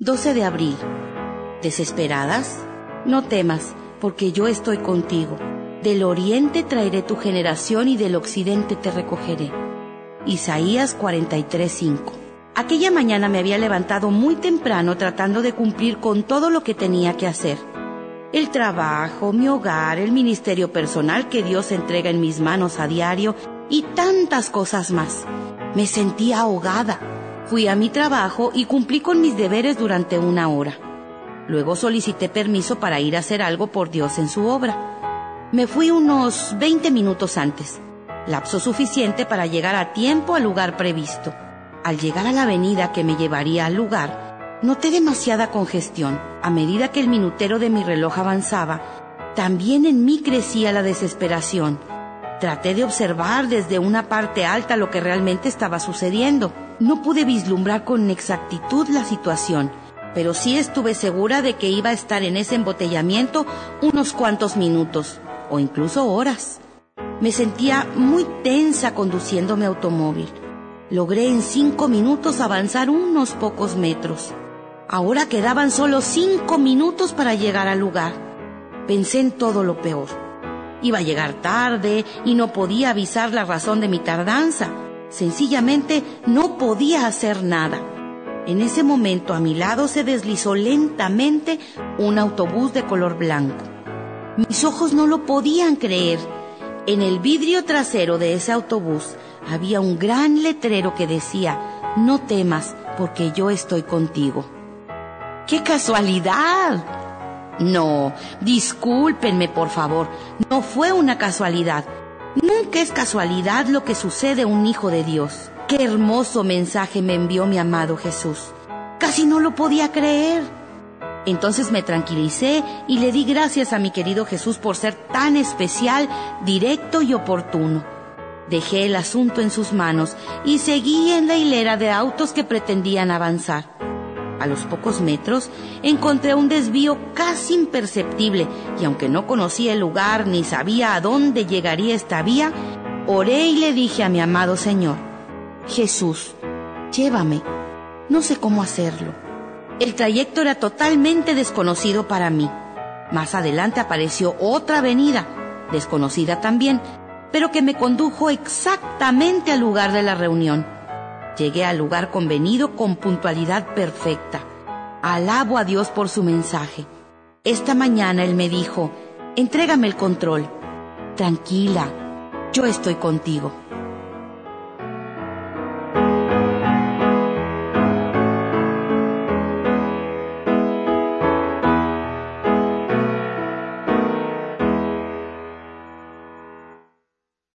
12 de abril. ¿Desesperadas? No temas, porque yo estoy contigo. Del oriente traeré tu generación y del occidente te recogeré. Isaías 43:5. Aquella mañana me había levantado muy temprano tratando de cumplir con todo lo que tenía que hacer. El trabajo, mi hogar, el ministerio personal que Dios entrega en mis manos a diario y tantas cosas más. Me sentía ahogada. Fui a mi trabajo y cumplí con mis deberes durante 1 hora. Luego solicité permiso para ir a hacer algo por Dios en su obra. Me fui unos 20 minutos antes, lapso suficiente para llegar a tiempo al lugar previsto. Al llegar a la avenida que me llevaría al lugar, noté demasiada congestión. A medida que el minutero de mi reloj avanzaba, también en mí crecía la desesperación. Traté de observar desde una parte alta lo que realmente estaba sucediendo. No pude vislumbrar con exactitud la situación, pero sí estuve segura de que iba a estar en ese embotellamiento unos cuantos minutos, o incluso horas. Me sentía muy tensa conduciendo mi automóvil. Logré en 5 minutos avanzar unos pocos metros. Ahora quedaban solo 5 minutos para llegar al lugar. Pensé en todo lo peor. Iba a llegar tarde y no podía avisar la razón de mi tardanza. Sencillamente no podía hacer nada. En ese momento a mi lado se deslizó lentamente un autobús de color blanco. Mis ojos no lo podían creer. En el vidrio trasero de ese autobús había un gran letrero que decía: "No temas, porque yo estoy contigo". ¡Qué casualidad! No, discúlpenme por favor, no fue una casualidad. Nunca es casualidad lo que sucede a un hijo de Dios. ¡Qué hermoso mensaje me envió mi amado Jesús! Casi no lo podía creer. Entonces me tranquilicé y le di gracias a mi querido Jesús por ser tan especial, directo y oportuno. Dejé el asunto en sus manos y seguí en la hilera de autos que pretendían avanzar. A los pocos metros encontré un desvío casi imperceptible y aunque no conocía el lugar ni sabía a dónde llegaría esta vía, oré y le dije a mi amado Señor: Jesús, llévame. No sé cómo hacerlo. El trayecto era totalmente desconocido para mí. Más adelante apareció otra avenida, desconocida también, pero que me condujo exactamente al lugar de la reunión. Llegué al lugar convenido con puntualidad perfecta. Alabo a Dios por su mensaje. Esta mañana Él me dijo: entrégame el control. Tranquila, yo estoy contigo.